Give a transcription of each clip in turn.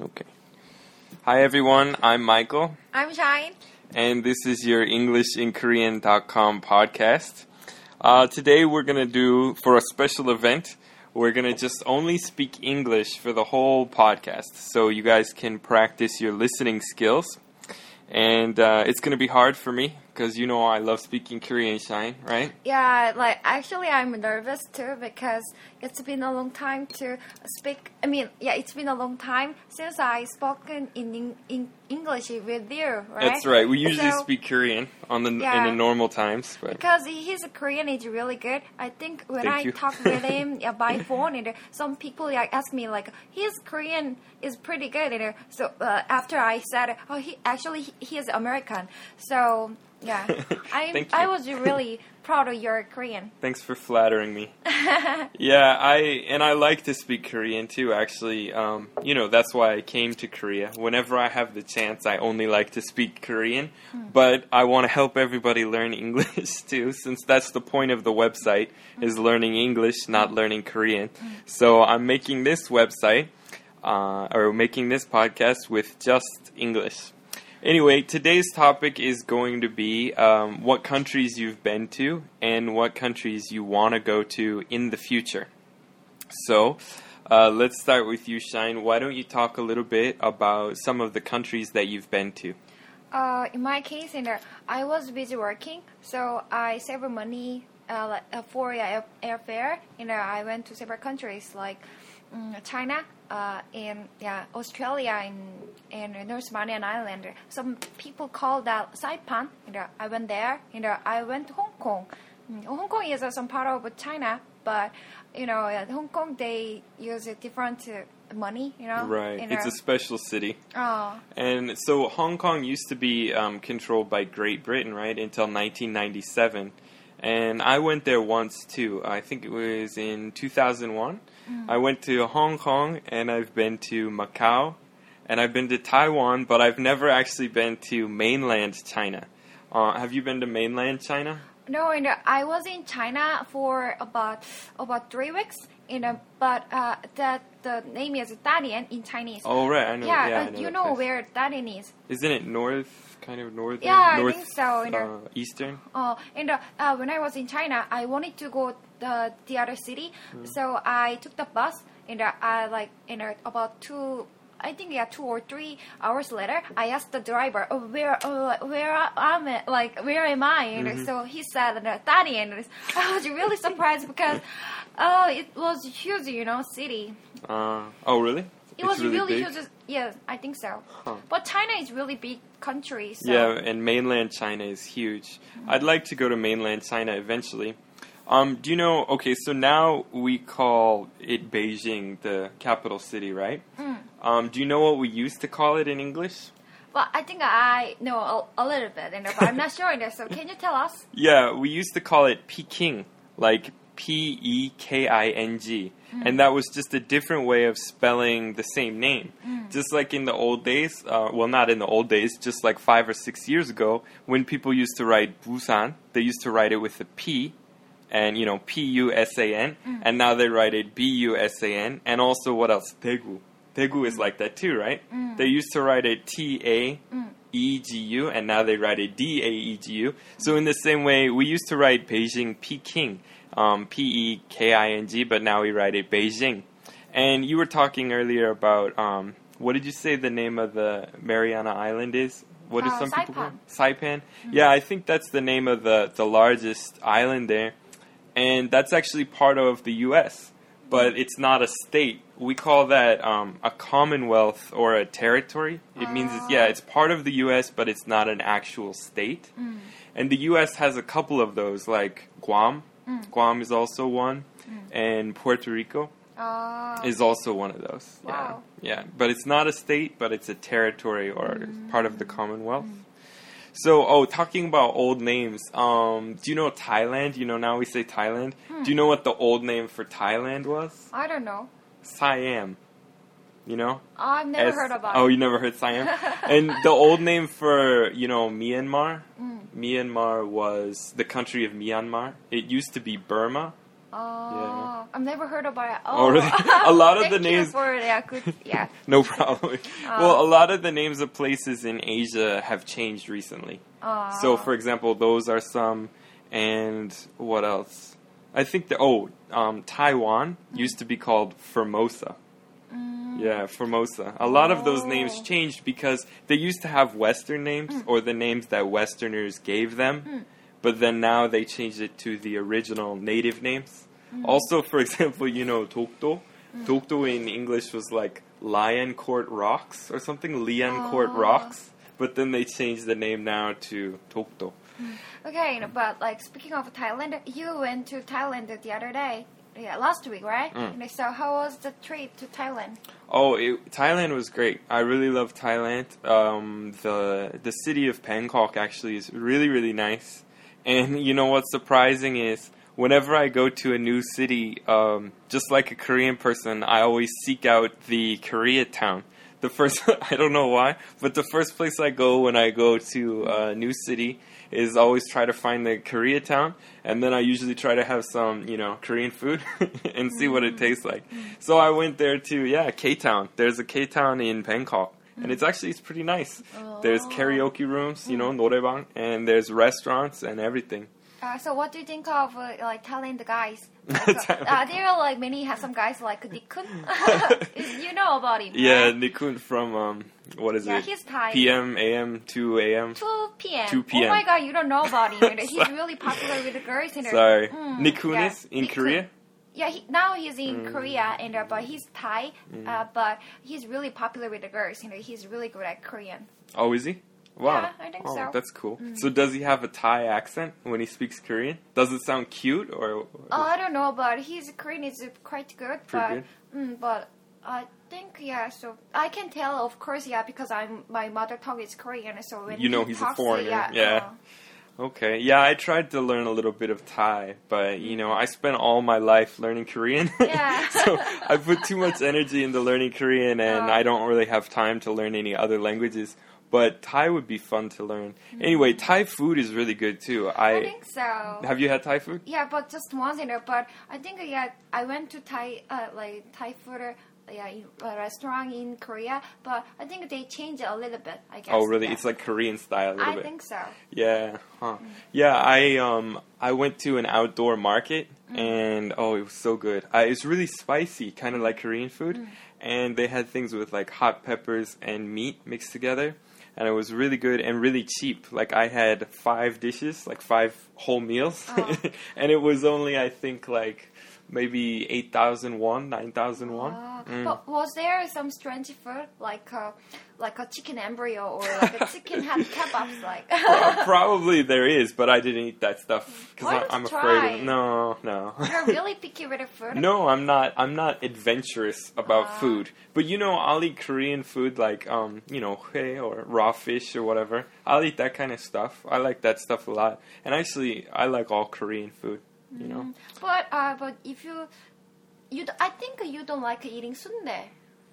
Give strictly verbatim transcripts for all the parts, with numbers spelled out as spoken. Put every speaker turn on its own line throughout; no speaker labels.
Okay. Hi everyone, I'm Michael.
I'm Shine.
And this is your English in Korean dot com podcast. Uh, today we're going to do, for a special event, we're going to just only speak English for the whole podcast. So you guys can practice your listening skills. And uh, it's going to be hard for me because you know I love speaking Korean, Shine, right?
Yeah, like actually I'm nervous too because it's been a long time to speak. I mean, yeah, it's been a long time since I spoken in, in English with you, right?
That's right. We usually
so,
speak Korean on the
yeah,
in the normal times, but
because his Korean is really good. I think when
Thank
I
you.
talk with him yeah, by phone, and some people like ask me like his Korean is pretty good. And so uh, after I said, oh, he actually he, he is American, so. Yeah, I I was really proud of your Korean.
Thanks for flattering me. Yeah, I and I like to speak Korean too, actually. Um, you know, that's why I came to Korea. Whenever I have the chance, I only like to speak Korean. Mm. But I want to help everybody learn English too, since that's the point of the website, mm. is learning English, not learning Korean. Mm. So I'm making this website, uh, or making this podcast with just English. Anyway, today's topic is going to be um, what countries you've been to and what countries you want to go to in the future. So, uh, let's start with you, Shine. Why don't you talk a little bit about some of the countries that you've been to?
Uh, in my case, you know, I was busy working, so I saved money uh, like, uh, for uh, airfare. You know, I went to several countries like um, China. Uh, in yeah, Australia and, and North Mariana Island. Some people call that Saipan. You know, I went there. You know, I went to Hong Kong. Mm, Hong Kong is uh, some part of China, but you know, at Hong Kong they use a different uh, money. You know,
right?
you
It's
know.
a special city.
Oh.
And so Hong Kong used to be um, controlled by Great Britain, right, until nineteen ninety-seven. And I went there once too. I think it was in two thousand one. Mm. I went to Hong Kong, and I've been to Macau, and I've been to Taiwan, but I've never actually been to mainland China. Uh, have you been to mainland China?
No, and uh, I was in China for about about three weeks. You know, but uh, that the name is Dalian in Chinese.
Oh right, I know.
Yeah,
yeah
uh,
I know
you
that
know
place.
where Dalian is?
Isn't it north, kind of northern?
Yeah,
north,
I think so. You know.
uh, eastern.
Oh, and uh, uh, when I was in China, I wanted to go the the other city, mm. so I took the bus, and uh, I like, you know, about two. I think yeah, two or three hours later, I asked the driver, oh, "Where, uh, where am I? Like, where am I?" And mm-hmm. so he said, uh, "Daddy." And I was really surprised because, oh, it was huge, you know, city.
Uh, oh, really?
It
it's
was
really,
really
big?
huge. Yeah, I think so.
Huh.
But China is really big country. So.
Yeah, and mainland China is huge. Mm-hmm. I'd like to go to mainland China eventually. Um, do you know, okay, so now we call it Beijing, the capital city, right? Mm. Um, do you know what we used to call it in English?
Well, I think I know a, a little bit, but I'm not sure. So can you tell us?
Yeah, we used to call it Peking, like P E K I N G. Mm. And that was just a different way of spelling the same name. Mm. Just like in the old days, uh, well, not in the old days, just like five or six years ago, when people used to write Busan, they used to write it with a P. And, you know, P U S A N. Mm. And now they write it B U S A N. And also, what else? Daegu. Daegu is like that too, right? Mm. They used to write it T A E G U. And now they write it D A E G U. So in the same way, we used to write Beijing, Peking. Um, P E K I N G. But now we write it Beijing. And you were talking earlier about, um, what did you say the name of the Mariana Island is? What
uh,
do some
Saipan.
people call it? Saipan? Mm. Yeah, I think that's the name of the, the largest island there. And that's actually part of the U S, but it's not a state. We call that um, a commonwealth or a territory. It uh. means, it's, yeah, it's part of the U S, but it's not an actual state. Mm. And the U S has a couple of those, like Guam. Mm. Guam is also one. Mm. And Puerto Rico uh. is also one of those.
Wow.
Yeah, yeah. But it's not a state, but it's a territory or
mm.
part of the commonwealth. Mm. So, oh, talking about old names, um, do you know Thailand? You know, now we say Thailand. Hmm. Do you know what the old name for Thailand was?
I don't know.
Siam. You know?
I've never
S-
heard about
Oh,
it.
you never heard Siam? And the old name for, you know, Myanmar? Mm. Myanmar was the country of Myanmar. It used to be Burma,
Oh, I've never heard about it.
Oh, really? A lot of the
Thank you
names-
for yeah, good, yeah.
No problem. Well, a lot of the names of places in Asia have changed recently.
Oh.
So, for example, those are some, and what else? I think the oh, um, Taiwan used to be called Formosa.
Mm.
Yeah, Formosa. A lot of those names
Oh.
changed because they used to have Western names or the names that Westerners gave them, but then now they changed it to the original native names. Also, for example, you know Dokdo. Dokdo in English was like Lion Court Rocks or something, Lion Court
Oh.
Rocks, but then they changed the name now to Dokdo.
Okay, but like speaking of Thailand, you went to Thailand the other day. Yeah, last week, right?
Mm.
And so how was the trip to Thailand?
Oh, it, Thailand was great. I really love Thailand. Um, the the city of Bangkok actually is really really nice. And you know what's surprising is whenever I go to a new city, um, just like a Korean person, I always seek out the Koreatown. The first, I don't know why, but the first place I go when I go to a new city is always try to find the Koreatown, and then I usually try to have some, you know, Korean food and see what it tastes like. So I went there to, yeah, K-Town. There's a K-Town in Bangkok, and it's actually, it's pretty nice. There's karaoke rooms, you know, 노래방, and there's restaurants and everything.
Uh, so what do you think of uh, like Thailand guys? Like, uh, uh, there are like many have some guys like Nikun. You know about him,
Yeah,
right?
Nikun from, um, what is
Yeah,
it?
he's Thai.
P M, A M, two A M.
two p.m.
two p.m.
Oh my god, you don't know about him. He's really popular with the girls. In
Sorry.
Mm,
Nikun
yeah.
is in
Nikun.
Korea?
Yeah, he, now he's in
Mm.
Korea, and uh, but he's Thai. Uh, but he's really popular with the girls. You know, he's really good at Korean.
Oh, is he? Wow.
Yeah, I think
oh,
so.
That's cool. So does he have a Thai accent when he speaks Korean? Does it sound cute or? or
Oh, I don't know, but his Korean is quite good.
Pretty
but
good?
Mm, but I think yeah. So I can tell, of course, yeah, because I'm my mother tongue is Korean. So when
You know
he
he's a
talks,
foreigner,
yeah.
yeah.
uh,
Okay. Yeah, I tried to learn a little bit of Thai, but you know, I spent all my life learning Korean.
Yeah.
So I put too much energy into learning Korean, and
Oh.
I don't really have time to learn any other languages. But Thai would be fun to learn. Anyway, Thai food is really good too.
I
I
think so.
have you had Thai food?
Yeah, but just once in there. But I think yeah, I went to Thai uh, like Thai food. Uh, yeah, in a restaurant in Korea, but I think they changed it a little bit. I guess.
Oh, really?
Yeah.
It's like Korean style a little
I
bit.
think so.
Yeah, huh. Yeah, I um I went to an outdoor market and oh, it was so good. I, it's really spicy, kind of like Korean food, and they had things with like hot peppers and meat mixed together, and it was really good and really cheap. Like I had five dishes, like five whole meals,
Oh.
and it was only I think like maybe eight thousand won, nine thousand won.
Ah,
Mm.
But was there some strange food like a like a chicken embryo or like a chicken head kebabs like?
Pro- Probably there is, but I didn't eat that stuff because
Why don't
I'm
you
afraid
try?
of no, no.
You're really picky with the food.
No, I'm not. I'm not adventurous about
Ah.
food. But you know, I'll eat Korean food like um, you know, hue or raw fish or whatever. I'll eat that kind of stuff. I like that stuff a lot. And actually, I like all Korean food. You know.
But uh, but if you you, d- I think you don't like eating sundae.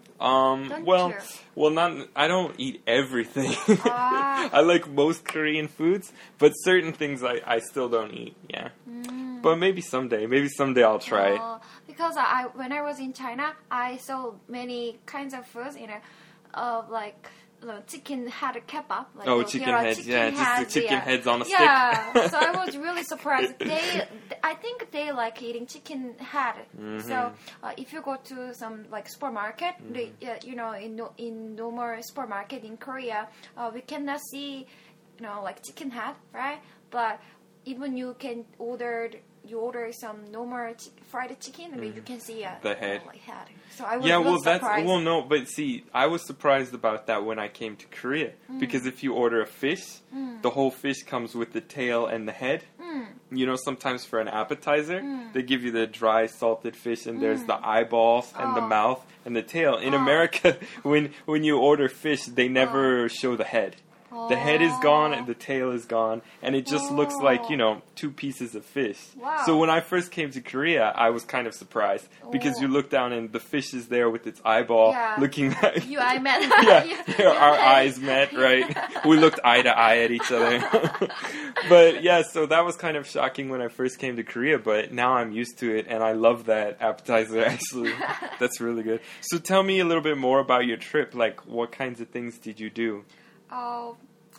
Um.
Don't
well,
you?
well, not. I don't eat everything.
Ah.
I like most Korean foods, but certain things I, I still don't eat. Yeah. But maybe someday. Maybe someday I'll try it.
Uh, because I when I was in China, I saw many kinds of foods. You know, of like. uh, Chicken head kebab. Like
Oh,
uh,
chicken
here are
heads, yeah, just the
heads,
chicken
yeah.
heads on a stick.
Yeah, so I was really surprised. They, I think they like eating chicken head.
Mm-hmm.
So uh, if you go to some like supermarket, they,
Mm-hmm.
uh, you know, in no, in normal supermarket in Korea, uh, we cannot see, you know, like chicken head, right? But even you can order. You order some normal chi- fried chicken, and you can see uh,
The head.
like head. So I was
Yeah,
really
well, that's
surprised.
well, no, but see, I was surprised about that when I came to Korea because if you order a fish, the whole fish comes with the tail and the head. You know, sometimes for an appetizer, they give you the dry salted fish, and there's the eyeballs and the
Oh.
mouth and the tail. In
Oh.
America, when when you order fish, they never show the head. The head is gone and
Oh.
the tail is gone, and it just looks like, you know, two pieces of fish.
Wow.
So when I first came to Korea, I was kind of surprised because
Oh.
you look down and the fish is there with its eyeball
Yeah.
looking at
You, I met.
yeah,
you,
yeah, our
you-
eyes met, right? We looked eye to eye at each other. But yeah, so that was kind of shocking when I first came to Korea, but now I'm used to it and I love that appetizer actually. That's really good. So tell me a little bit more about your trip. Like, what kinds of things did you do?
Oh,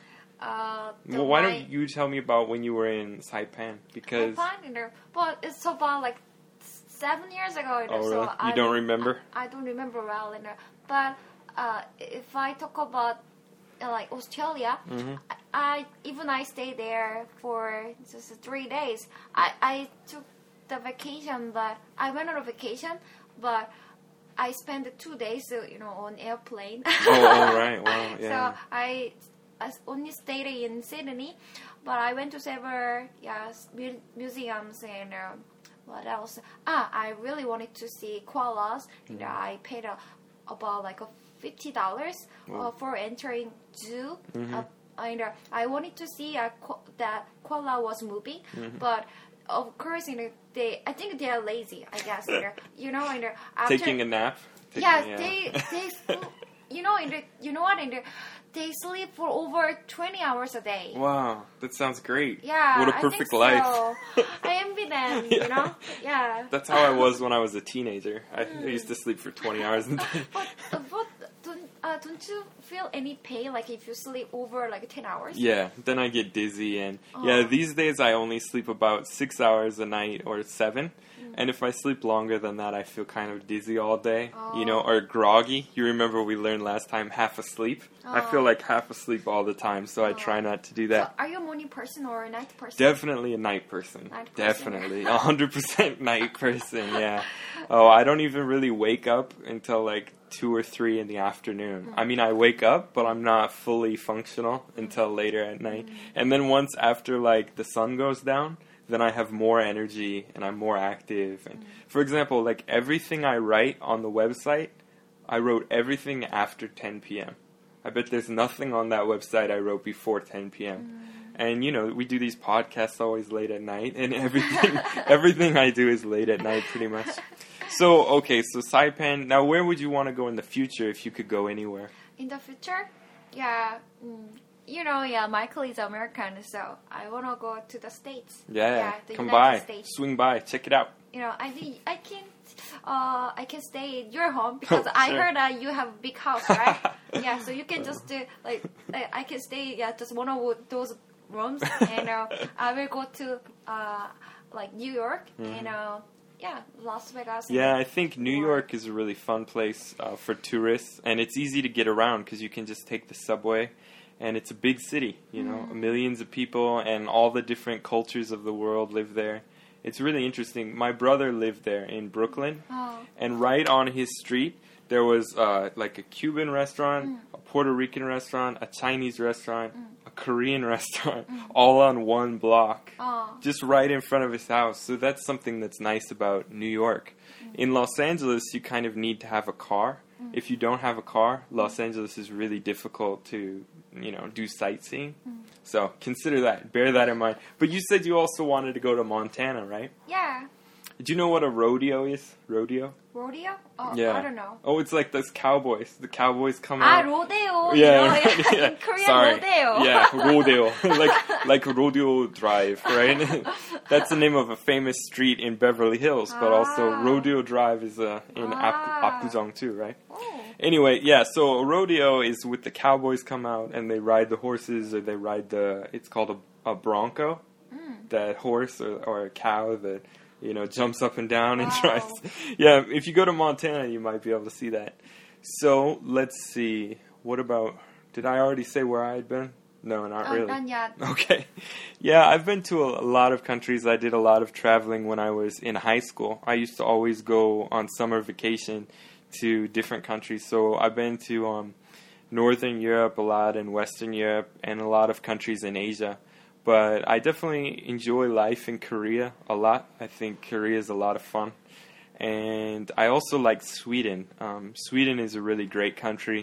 uh, the
Well, why
my-
don't you tell me about when you were in Saipan? Because
I find it, but it's so far like s- seven years ago. You know,
oh
so
really? You
I
don't
mean,
remember?
I, I don't remember well, you know. But uh, if I talk about uh, like Australia,
Mhm.
I, I even I stayed there for just three days. I I took the vacation, but I went on a vacation, but I spent two days, uh, you know, on airplane.
Oh, all right. Wow. Yeah.
So I, I only stayed in Sydney, but I went to several yes mu- museums and um, what else? Ah, I really wanted to see koalas. And I paid a, about like a fifty dollars uh,
Wow.
for entering zoo.
Mhm.
Uh, and uh, I wanted to see uh, ko- that koala was moving,
Mm-hmm.
but. Of course, you know, they. I think they are lazy. I guess you know. You know, and uh, after,
Taking a nap. Taking-
Yes,
yeah.
they they sleep, you know in the, you know what in the, they sleep for over twenty hours a day.
Wow, that sounds great.
Yeah,
What a
I
perfect
think
life.
So. I envy them.
Yeah.
You know, yeah.
That's how I was when I was a teenager. I, I used to sleep for twenty hours a day.
But uh, but don't uh, don't you feel any pain like if you sleep over like ten hours?
Yeah, then I get dizzy, and yeah,
Oh.
these days I only sleep about six hours a night or seven.
Mm.
And if I sleep longer than that, I feel kind of dizzy all day, you know,
Oh.
or groggy. You remember we learned last time half asleep? I feel
Oh.
like half asleep all the time, so I
Oh.
try not to do
So
that.
are you a morning person or a night person?
Definitely a night person.
Night person.
Definitely. A hundred percent night person, yeah. Oh, I don't even really wake up until like two or three in the afternoon. I mean, I wake up, but I'm not fully functional until later at night. And then once after like the sun goes down, then I have more energy and I'm more active. And for example, like everything I write on the website, I wrote everything after ten p.m. I bet there's nothing on that website I wrote before ten p.m. And you know, we do these podcasts always late at night, and everything everything I do is late at night pretty much. So, okay, so Saipan, now where would you want to go in the future if you could go anywhere?
In the future, yeah. Mm, you know, yeah. Michael is American, so I wanna go to the States.
Yeah,
the
come
United
by,
States.
swing by, check it out.
You know, I think I can, uh, I can stay in your home because
Oh,
I
sure.
heard that you have a big house, right? Yeah, so you can just uh, like I I can stay yeah just one of those rooms, and uh, I will go to uh like New York and uh yeah Las Vegas. and-
Yeah, I think New
Or-
York is a really fun place uh, for tourists, and it's easy to get around because you can just take the subway, and it's a big city, you know, millions of people, and all the different cultures of the world live there. It's really interesting. My brother lived there in Brooklyn,
Oh.
and right on his street there was uh, like a Cuban restaurant, a Puerto Rican restaurant, a Chinese restaurant, a Korean restaurant, all on one block,
Oh.
just right in front of his house. So that's something that's nice about New York. In Los Angeles, you kind of need to have a car. If you don't have a car, Los Angeles is really difficult to, you know, do sightseeing. So consider that. Bear that in mind. But you said you also wanted to go to Montana, right?
Yeah,
Do you know what a rodeo is? Rodeo?
rodeo. Oh,
Yeah.
I don't know.
Oh, it's like those cowboys. The cowboys come
Ah,
out.
rodeo.
Yeah,
you know,
yeah.
in Korean
Sorry.
rodeo.
Yeah, rodeo. like like rodeo drive, right? That's the name of a famous street in Beverly Hills, but also
Ah.
rodeo drive is uh, in
Ah.
Ap- Apgujeong too, right?
Oh.
Anyway, yeah, so a rodeo is with the cowboys come out and they ride the horses or they ride the, it's called a, a bronco,
Mm.
that horse or, or a cow that, you know, jumps up and down and
Wow.
tries. Yeah, if you go to Montana, you might be able to see that. So, let's see. What about, did I already say where I had been? No, not
Oh,
really.
not yet.
Okay. Yeah, I've been to a, a lot of countries. I did a lot of traveling when I was in high school. I used to always go on summer vacation to different countries. So I've been to um, Northern Europe a lot and Western Europe and a lot of countries in Asia. But I definitely enjoy life in Korea a lot. I think Korea is a lot of fun. And I also like Sweden. Um, Sweden is a really great country.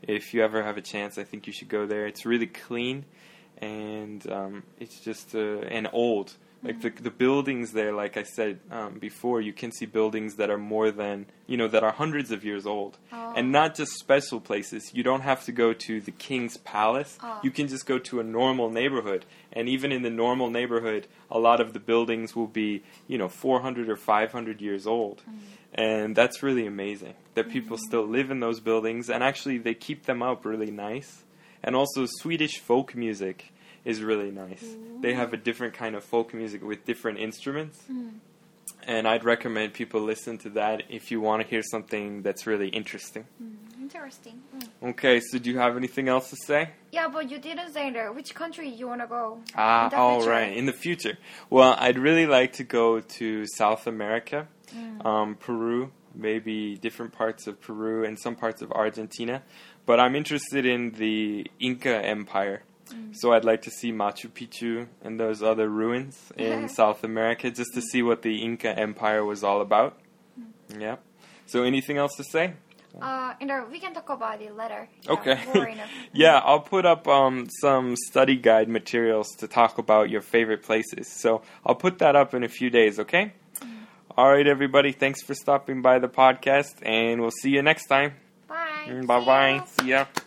If you ever have a chance, I think you should go there. It's really clean, and um, it's just uh, and old. Like the the buildings there, like I said um, before, you can see buildings that are more than, you know, that are hundreds of years old.
Oh.
And not just special places. You don't have to go to the king's palace.
Oh.
You can just go to a normal neighborhood. And even in the normal neighborhood, a lot of the buildings will be, you know, four hundred or five hundred years old. Mm. And that's really amazing that people mm. still live in those buildings. And actually, they keep them up really nice. And also, Swedish folk music is really nice. Ooh. They have a different kind of folk music with different instruments. Mm. And I'd recommend people listen to that if you want to hear something that's really interesting.
Mm, interesting. Mm.
Okay, so do you have anything else to say?
Yeah, but you didn't say there which country you want to go.
Ah, all right, in the future. Well, I'd really like to go to South America, mm. um, Peru, maybe different parts of Peru and some parts of Argentina. But I'm interested in the Inca Empire. Mm. So I'd like to see Machu Picchu and those other ruins in South America just to see what the Inca Empire was all about. Mm. Yeah. So anything else to say?
Uh, and we can talk about it later.
Yeah, okay. Yeah, I'll put up um, some study guide materials to talk about your favorite places. So I'll put that up in a few days, okay? Mm. All right, everybody. Thanks for stopping by the podcast, and we'll see you next time.
Bye.
Bye-bye. See ya.